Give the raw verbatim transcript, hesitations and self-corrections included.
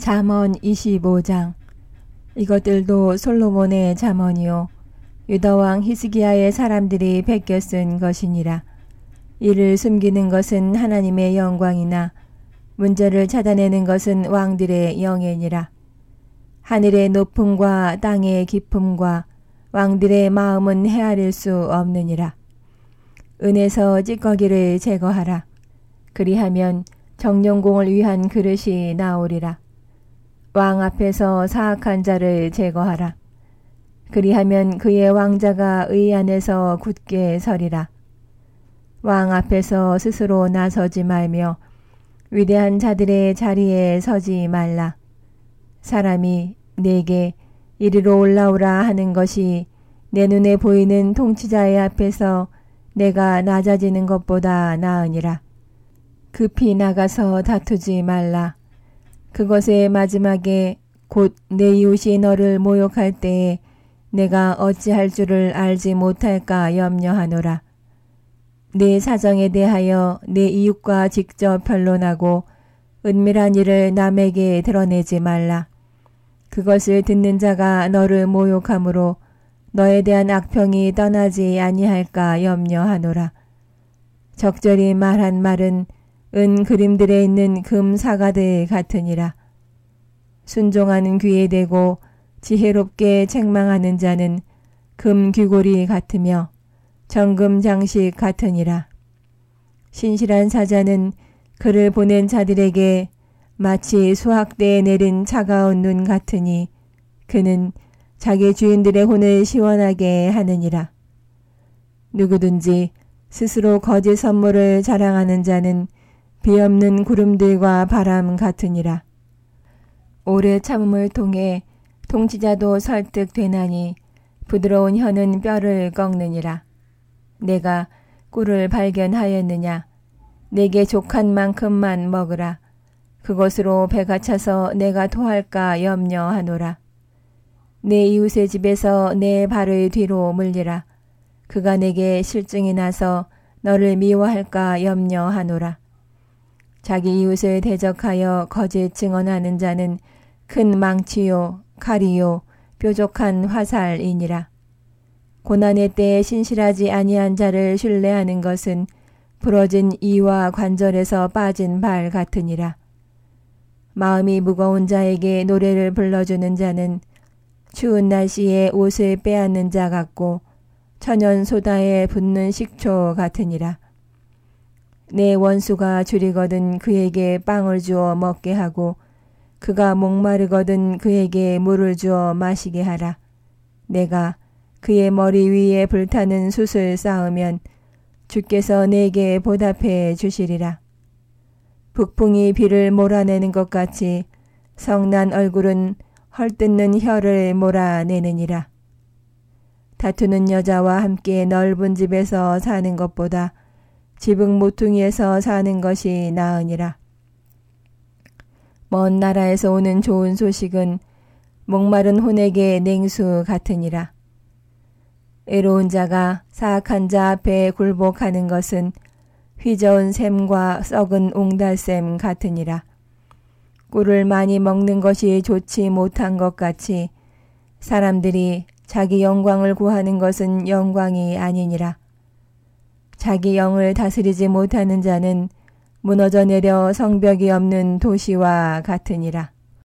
잠언 이십오 장. 이것들도 솔로몬의 잠언이요 유다왕 히스기야의 사람들이 베껴 쓴 것이니라. 이를 숨기는 것은 하나님의 영광이나 문제를 찾아내는 것은 왕들의 영예니라. 하늘의 높음과 땅의 깊음과 왕들의 마음은 헤아릴 수 없느니라. 은에서 찌꺼기를 제거하라. 그리하면 정령공을 위한 그릇이 나오리라. 왕 앞에서 사악한 자를 제거하라. 그리하면 그의 왕자가 의 안에서 굳게 서리라. 왕 앞에서 스스로 나서지 말며 위대한 자들의 자리에 서지 말라. 사람이 내게 이리로 올라오라 하는 것이 내 눈에 보이는 통치자의 앞에서 내가 낮아지는 것보다 나으니라. 급히 나가서 다투지 말라. 그것의 마지막에 곧 내 이웃이 너를 모욕할 때에 내가 어찌할 줄을 알지 못할까 염려하노라. 내 사정에 대하여 내 이웃과 직접 변론하고 은밀한 일을 남에게 드러내지 말라. 그것을 듣는 자가 너를 모욕함으로 너에 대한 악평이 떠나지 아니할까 염려하노라. 적절히 말한 말은 은 그림들에 있는 금 사과들 같으니라. 순종하는 귀에 대고 지혜롭게 책망하는 자는 금 귀고리 같으며 정금 장식 같으니라. 신실한 사자는 그를 보낸 자들에게 마치 수확대에 내린 차가운 눈 같으니 그는 자기 주인들의 혼을 시원하게 하느니라. 누구든지 스스로 거짓 선물을 자랑하는 자는 비없는 구름들과 바람 같으니라. 오래 참음을 통해 통치자도 설득되나니 부드러운 혀는 뼈를 꺾느니라. 내가 꿀을 발견하였느냐. 내게 족한 만큼만 먹으라. 그것으로 배가 차서 내가 토할까 염려하노라. 내 이웃의 집에서 내 발을 뒤로 물리라. 그가 내게 실증이 나서 너를 미워할까 염려하노라. 자기 이웃을 대적하여 거짓 증언하는 자는 큰 망치요 칼이요 뾰족한 화살이니라. 고난의 때에 신실하지 아니한 자를 신뢰하는 것은 부러진 이와 관절에서 빠진 발 같으니라. 마음이 무거운 자에게 노래를 불러주는 자는 추운 날씨에 옷을 빼앗는 자 같고 천연 소다에 붓는 식초 같으니라. 내 원수가 줄이거든 그에게 빵을 주어 먹게 하고 그가 목마르거든 그에게 물을 주어 마시게 하라. 내가 그의 머리 위에 불타는 숯을 쌓으면 주께서 내게 보답해 주시리라. 북풍이 비를 몰아내는 것 같이 성난 얼굴은 헐뜯는 혀를 몰아내느니라. 다투는 여자와 함께 넓은 집에서 사는 것보다 지붕 모퉁이에서 사는 것이 나으니라. 먼 나라에서 오는 좋은 소식은 목마른 혼에게 냉수 같으니라. 애로운 자가 사악한 자 앞에 굴복하는 것은 휘저은 샘과 썩은 옹달샘 같으니라. 꿀을 많이 먹는 것이 좋지 못한 것 같이 사람들이 자기 영광을 구하는 것은 영광이 아니니라. 자기 영을 다스리지 못하는 자는 무너져 내려 성벽이 없는 도시와 같으니라.